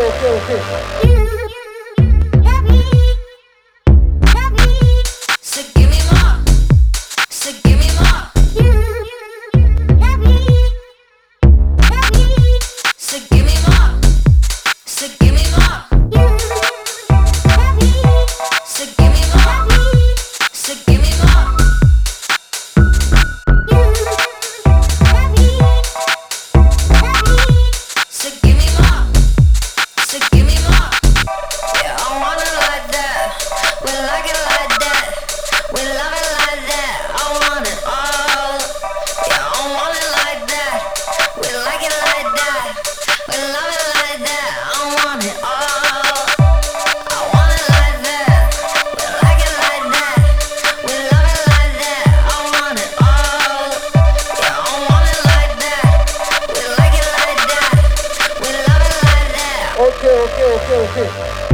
okay. So give me more. So give me more. So give me more. So give me more. So give me more. So give me more. So give me more. So give me more. Yeah, I want it like that. We like it like that. We love it like that. I want it all. Yeah, I want it like that. We like it like that. We love it like that. I want it all. I want it like that. We like it like that. We love it like that. I want it all. Yeah, I want it like that. We like it like that. We love it like that. Okay.